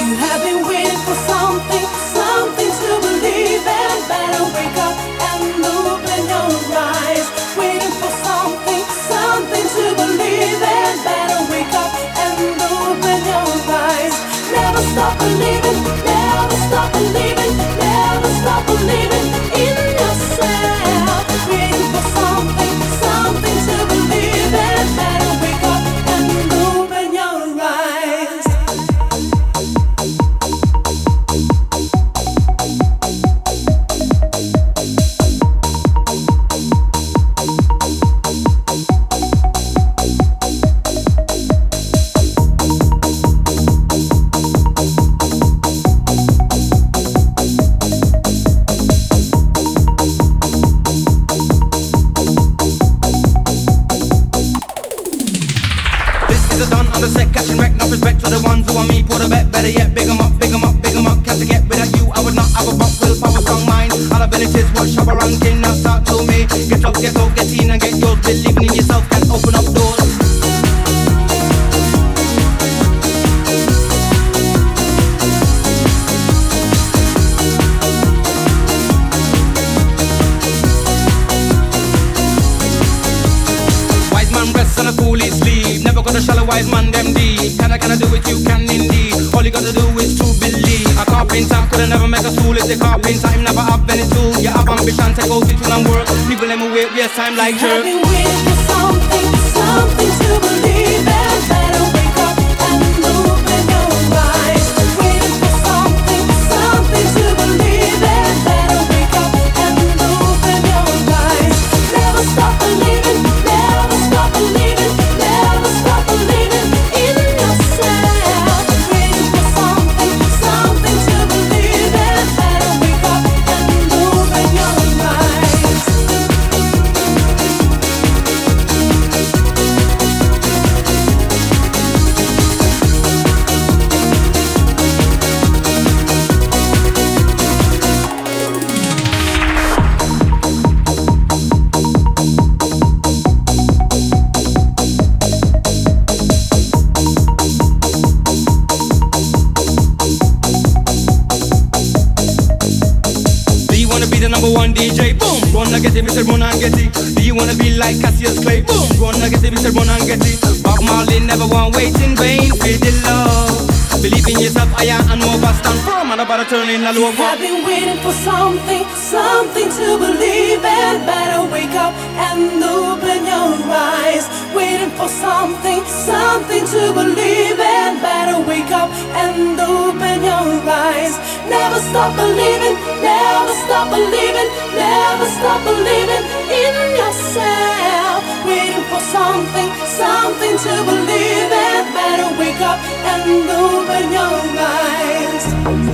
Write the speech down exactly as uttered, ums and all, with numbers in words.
You have been waiting for something, something to believe in. Better wake up and open your eyes. Waiting for something, something to believe in. Better wake up and open your eyes. Never stop believing, never stop believing, never stop believing in yourself. Waiting for something, something to believe in. Better wake up and open your eyes. Time like you have been waiting for something, something to believe in. Better wake up and open your eyes. Waiting for something, something to believe in. Better wake up and open your eyes. Never stop believing, never stop believing, never stop believing in yourself. Waiting for something, something to believe in. Better wake up and open your eyes. D J, boom, run and get it, Mister Run and get it. Do you wanna be like Cassius Clay? Boom, run and get it, Mister Run and get it. Bob Marley never want wait in vain for the love. Believe in yourself, I am and over stand firm and about to turn in a low. I've been waiting for something, something to believe in. Better wake up and open your eyes. Waiting for something, something to believe in. Better wake up and open your eyes. Never stop believing, never stop believing, never stop believing in yourself. Waiting for something, something to believe in. Better wake up and open your eyes.